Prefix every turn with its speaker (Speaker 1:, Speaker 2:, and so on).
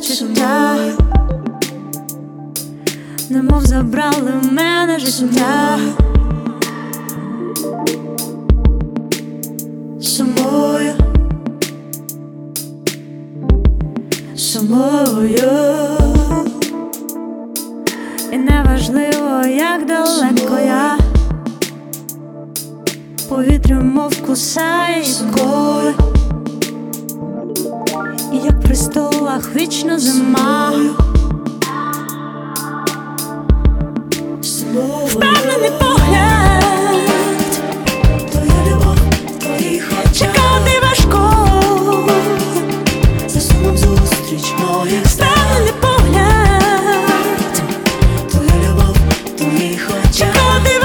Speaker 1: почуття, немов забрали в мене життя. Сумую, сумую, і неважливо, як далеко я, повітря мов кусає іскою, і як при столах вічно зима. Впевнений погляд,
Speaker 2: твоя любов в твоїх очах,
Speaker 1: чекати важко,
Speaker 2: за сумом зустріч моїх снах.
Speaker 1: впевнений погляд,
Speaker 2: Твоя любов в твоїх очах,
Speaker 1: чекати